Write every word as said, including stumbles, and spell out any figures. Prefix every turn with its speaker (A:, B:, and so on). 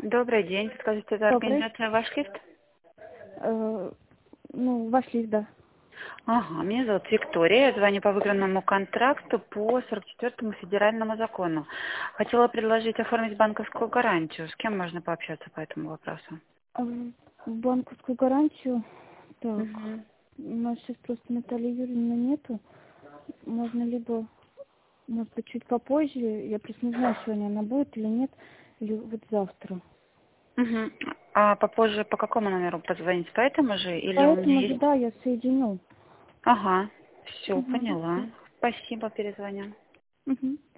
A: Добрый день. Скажите, это
B: Добрый.
A: организация «Ваш лифт»?
B: Э, ну, вошли, да.
A: Ага, меня зовут Виктория. Я звоню по выигранному контракту по сорок четвёртому федеральному закону. Хотела предложить оформить банковскую гарантию. С кем можно пообщаться по этому вопросу?
B: А, банковскую гарантию. Так,
A: Мгм.
B: у нас сейчас просто Натальи Юрьевны нету. Можно либо, может быть, чуть попозже. Я просто не знаю, сегодня она будет или нет. Или вот завтра.
A: Мгм. А попозже по какому номеру позвонить? По этому же? Или у меня
B: Поэтому же,
A: есть...
B: да, я соединю.
A: Ага, все,
B: Угу,
A: поняла. Спасибо, перезвоню.
B: угу.